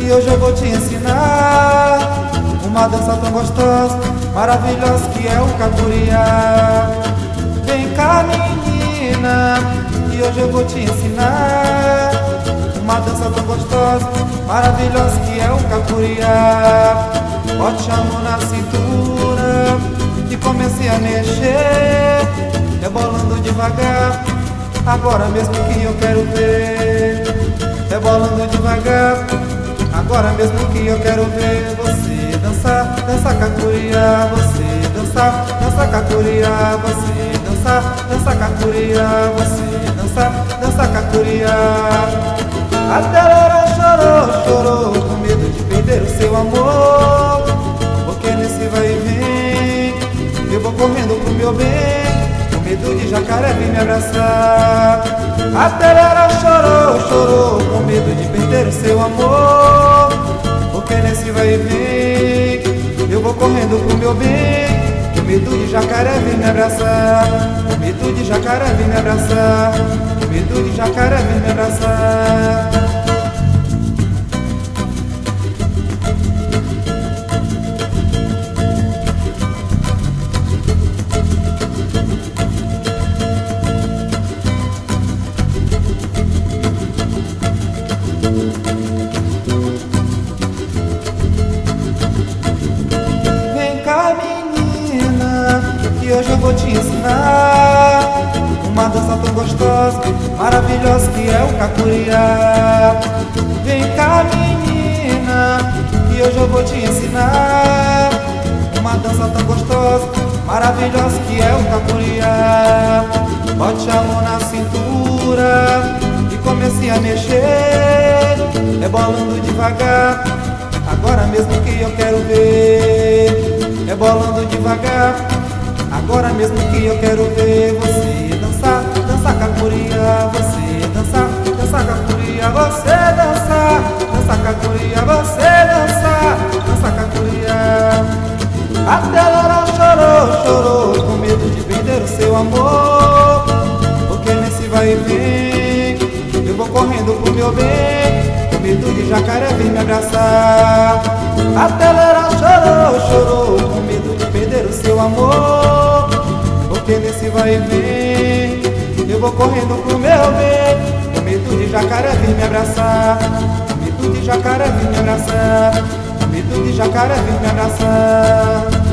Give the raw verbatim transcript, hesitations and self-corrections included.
E hoje eu vou te ensinar uma dança tão gostosa, maravilhosa, que é o cacuriá. Vem cá, menina, e hoje eu vou te ensinar uma dança tão gostosa, maravilhosa, que é o cacuriá. Bote a mão na cintura e comece a mexer, rebolando devagar, agora mesmo que eu quero ver. Rebolando devagar, agora mesmo que eu quero ver você dançar, dançar cacuriá. Você dançar, dançar cacuriá. Você dançar, dançar cacuriá. Você dançar, dançar cacuriá. Até ela chorou, chorou, com medo de perder o seu amor, porque nesse vai e vem eu vou correndo pro meu bem, com medo de jacaré vir me abraçar. Até ela chorou, chorou, com medo de perder o seu amor, porque nesse vai e vem eu vou correndo pro meu bem, com medo de jacaré vir me abraçar. Com medo de jacaré vir me abraçar. Com medo de jacaré vir me abraçar. E hoje eu vou te ensinar uma dança tão gostosa, maravilhosa, que é o cacuriá. Vem cá, menina, e hoje eu vou te ensinar uma dança tão gostosa, maravilhosa, que é o cacuriá. Bote a mão na cintura e comece a mexer, rebolando devagar, agora mesmo que eu quero ver. Rebolando devagar, agora mesmo que eu quero ver você dançar, dançar cacuriá. Você dançar, dançar cacuriá. Você dançar, dançar cacuriá. Você dançar, dançar cacuriá. Até ela chorou, chorou, com medo de perder o seu amor, porque nesse vai e vem eu vou correndo pro meu bem, com medo de jacaré vir me abraçar. Até ela chorou, chorou, com medo de perder o seu amor, porque nesse vai e vem eu vou correndo pro meu bem, com medo de jacaré vir me abraçar. Com medo de jacaré vir me abraçar. Com medo de jacaré vir me abraçar.